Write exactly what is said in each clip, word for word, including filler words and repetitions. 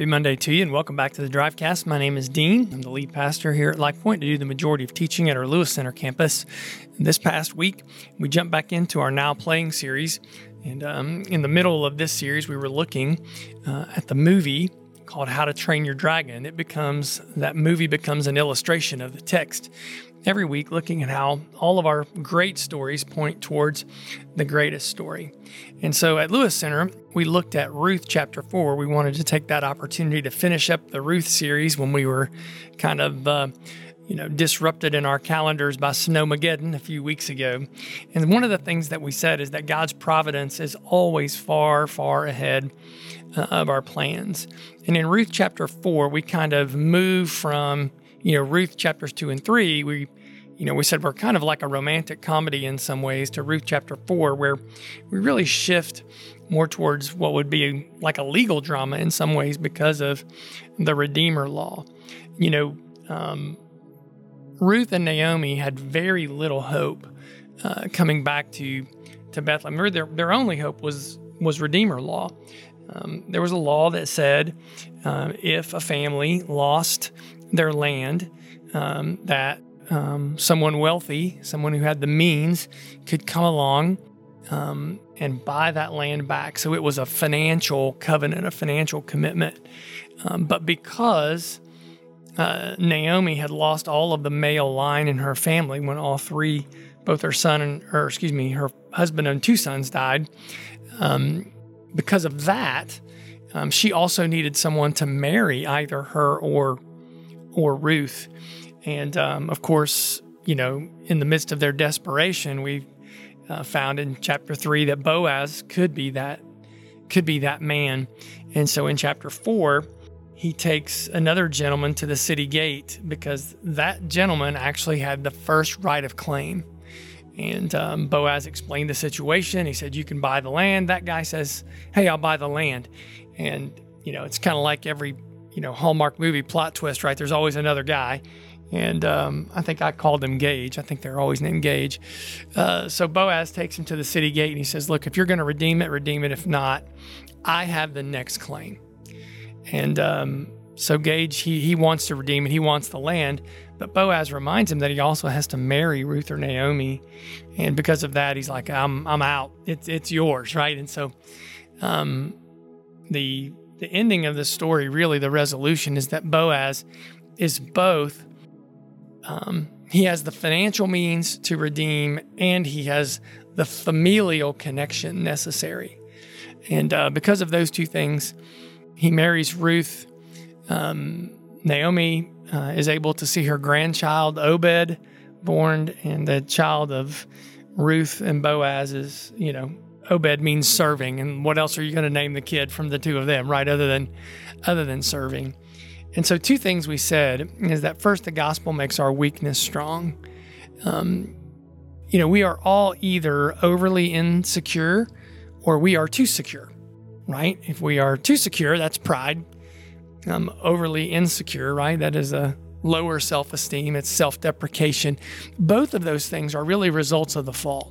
Happy Monday to you, and welcome back to the Drivecast. My name is Dean. I'm the lead pastor here at Life Point to do the majority of teaching at our Lewis Center campus. This past week, we jumped back into our Now Playing series, and um, in the middle of this series, we were looking uh, at the movie called How to Train Your Dragon. It becomes, that movie becomes an illustration of the text. Every week, looking at how all of our great stories point towards the greatest story. And so at Lewis Center, we looked at Ruth chapter four. We wanted to take that opportunity to finish up the Ruth series when we were kind of, uh, you know, disrupted in our calendars by Snowmageddon a few weeks ago. And one of the things that we said is that God's providence is always far, far ahead uh, of our plans. And in Ruth chapter four, we kind of move from, you know, Ruth chapters two and three, we You know, we said we're kind of like a romantic comedy in some ways to Ruth chapter four, where we really shift more towards what would be like a legal drama in some ways because of the Redeemer law. You know, um, Ruth and Naomi had very little hope uh, coming back to to Bethlehem. Their their only hope was was Redeemer law. Um, there was a law that said uh, if a family lost their land, um, that Um, someone wealthy, someone who had the means, could come along um, and buy that land back. So it was a financial covenant, a financial commitment. Um, but because uh, Naomi had lost all of the male line in her family when all three, both her son and, or excuse me, her husband and two sons died, um, because of that, um, she also needed someone to marry either her or or Ruth. And, um, of course, you know, in the midst of their desperation, we uh, found in chapter three that Boaz could be that, could be that man. And so in chapter four, he takes another gentleman to the city gate because that gentleman actually had the first right of claim. And um, Boaz explained the situation. He said, you can buy the land. That guy says, hey, I'll buy the land. And, you know, it's kind of like every, you know, Hallmark movie plot twist, right? There's always another guy. And um, I think I called him Gage. I think they're always named Gage. Uh, so Boaz takes him to the city gate and he says, look, if you're going to redeem it, redeem it. If not, I have the next claim. And um, so Gage, he, he wants to redeem it. He wants the land. But Boaz reminds him that he also has to marry Ruth or Naomi. And because of that, he's like, I'm I'm out. It's it's yours, right? And so um, the the ending of the story, really the resolution, is that Boaz is both Um, he has the financial means to redeem, and he has the familial connection necessary. And uh, because of those two things, he marries Ruth. Um, Naomi uh, is able to see her grandchild, Obed, born, and the child of Ruth and Boaz is, you know, Obed means serving. And what else are you going to name the kid from the two of them, right? Other than, other than serving. And so two things we said is that first, the gospel makes our weakness strong. Um, you know, we are all either overly insecure or we are too secure, right? If we are too secure, that's pride. Um, overly insecure, right? That is a lower self-esteem. It's self-deprecation. Both of those things are really results of the fall.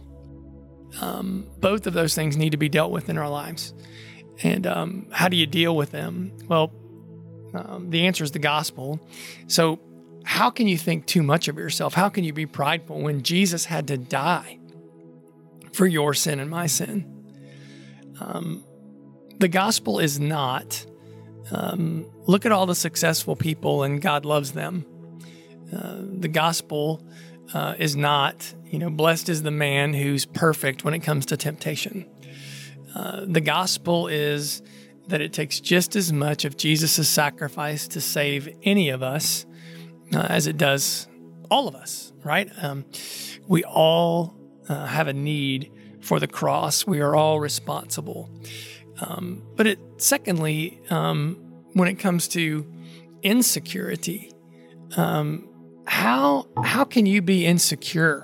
Um, both of those things need to be dealt with in our lives. And um, how do you deal with them? Well, Um, the answer is the gospel. So how can you think too much of yourself? How can you be prideful when Jesus had to die for your sin and my sin? Um, the gospel is not, um, look at all the successful people and God loves them. Uh, the gospel uh, is not, you know, blessed is the man who's perfect when it comes to temptation. Uh, the gospel is that it takes just as much of Jesus' sacrifice to save any of us uh, as it does all of us, right? Um, we all uh, have a need for the cross. We are all responsible. Um, but it, secondly, um, when it comes to insecurity, um, how how can you be insecure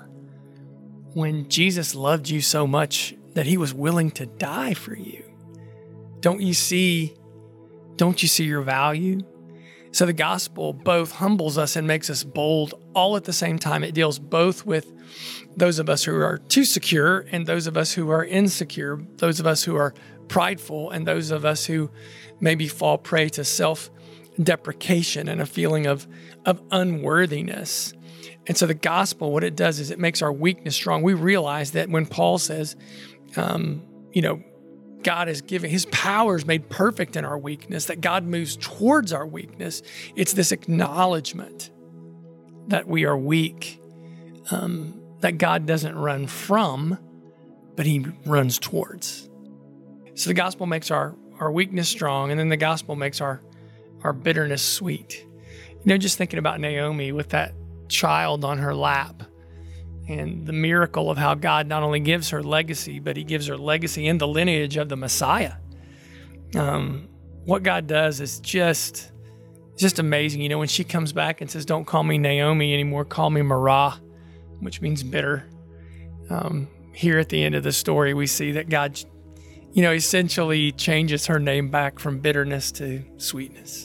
when Jesus loved you so much that he was willing to die for you? Don't you see, don't you see your value? So the gospel both humbles us and makes us bold all at the same time. It deals both with those of us who are too secure and those of us who are insecure, those of us who are prideful and those of us who maybe fall prey to self-deprecation and a feeling of, of unworthiness. And so the gospel, what it does is it makes our weakness strong. We realize that when Paul says, um, you know, God is giving, his power is made perfect in our weakness, that God moves towards our weakness. It's this acknowledgement that we are weak, um, that God doesn't run from, but he runs towards. So the gospel makes our, our weakness strong, and then the gospel makes our, our bitterness sweet. You know, just thinking about Naomi with that child on her lap and the miracle of how God not only gives her legacy, but he gives her legacy in the lineage of the Messiah. Um, what God does is just, just amazing. You know, when she comes back and says, don't call me Naomi anymore, call me Marah, which means bitter. Um, here at the end of the story, we see that God, you know, essentially changes her name back from bitterness to sweetness.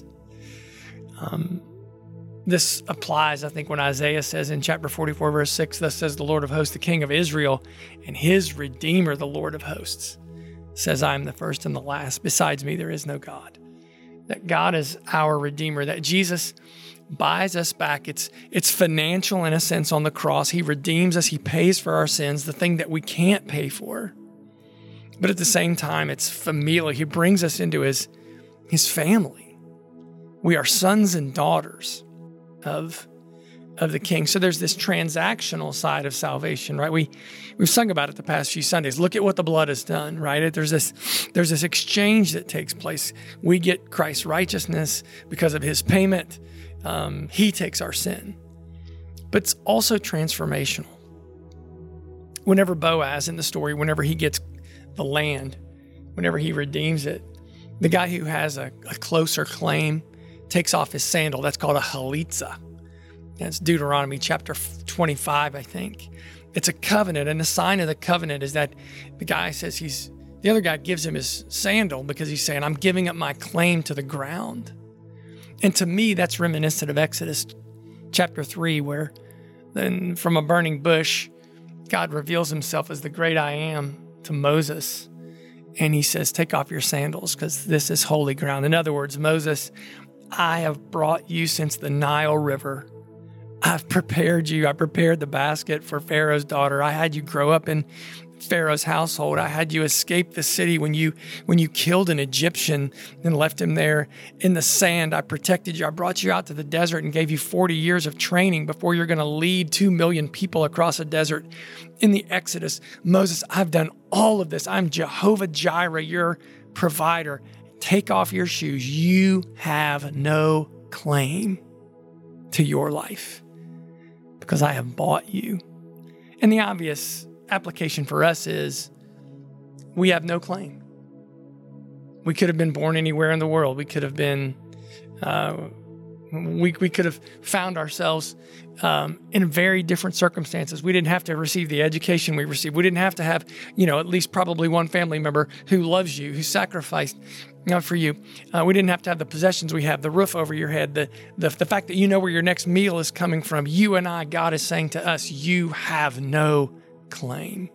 Um, This applies, I think, when Isaiah says in chapter forty-four, verse six, thus says the Lord of hosts, the King of Israel, and his Redeemer, the Lord of hosts, says, I am the first and the last. Besides me, there is no God. That God is our Redeemer, that Jesus buys us back. It's, it's financial in a sense on the cross. He redeems us. He pays for our sins, the thing that we can't pay for. But at the same time, it's familial. He brings us into his, his family. We are sons and daughters of, of the King. So there's this transactional side of salvation, right? We, we've sung about it the past few Sundays. Look at what the blood has done, right? There's this, there's this exchange that takes place. We get Christ's righteousness because of his payment. Um, he takes our sin. But it's also transformational. Whenever Boaz in the story, whenever he gets the land, whenever he redeems it, the guy who has a, a closer claim takes off his sandal. That's called a chalitza. That's Deuteronomy chapter twenty-five, I think. It's a covenant, and the sign of the covenant is that the guy says he's, the other guy gives him his sandal because he's saying, I'm giving up my claim to the ground. And to me, that's reminiscent of Exodus chapter three, where then from a burning bush, God reveals himself as the great I am to Moses. And he says, take off your sandals because this is holy ground. In other words, Moses, I have brought you since the Nile River. I've prepared you. I prepared the basket for Pharaoh's daughter. I had you grow up in Pharaoh's household. I had you escape the city when you when you killed an Egyptian and left him there in the sand. I protected you. I brought you out to the desert and gave you forty years of training before you're going to lead two million people across a desert in the Exodus. Moses, I've done all of this. I'm Jehovah Jireh, your provider. Take off your shoes. You have no claim to your life because I have bought you. And the obvious application for us is we have no claim. We could have been born anywhere in the world. We could have been, uh, we, we could have found ourselves um, in very different circumstances. We didn't have to receive the education we received. We didn't have to have, you know, at least probably one family member who loves you, who sacrificed you know, for you. Uh, we didn't have to have the possessions we have, the roof over your head, the, the the fact that you know where your next meal is coming from. You and I, God is saying to us, you have no claim.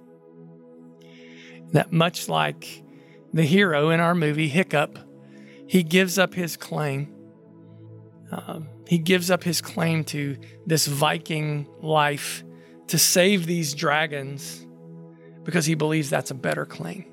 That much like the hero in our movie, Hiccup, he gives up his claim. Um, he gives up his claim to this Viking life to save these dragons because he believes that's a better claim.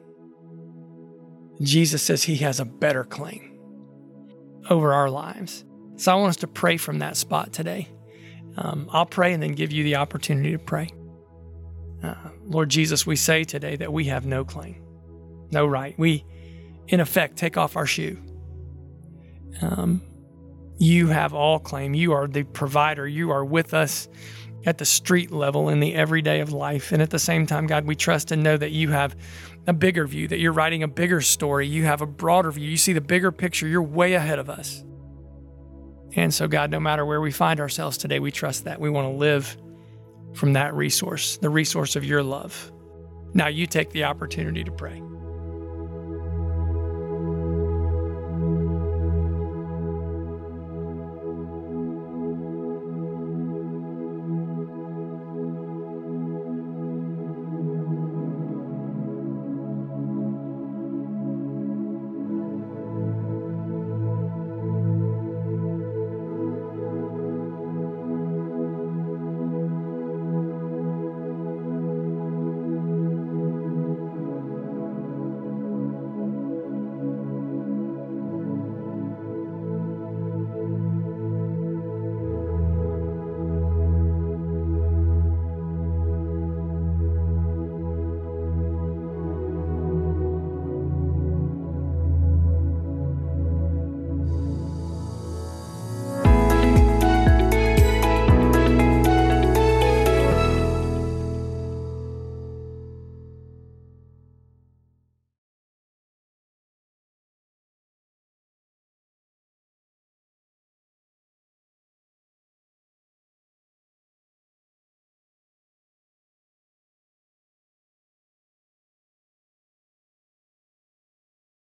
Jesus says he has a better claim over our lives. So I want us to pray from that spot today. Um, I'll pray and then give you the opportunity to pray. Uh, Lord Jesus, we say today that we have no claim, no right. We, in effect, take off our shoe. Um, you have all claim. You are the provider. You are with us at the street level in the everyday of life. And at the same time, God, we trust and know that you have a bigger view, that you're writing a bigger story. You have a broader view. You see the bigger picture. You're way ahead of us. And so, God, no matter where we find ourselves today, we trust that. We want to live from that resource, the resource of your love. Now you take the opportunity to pray.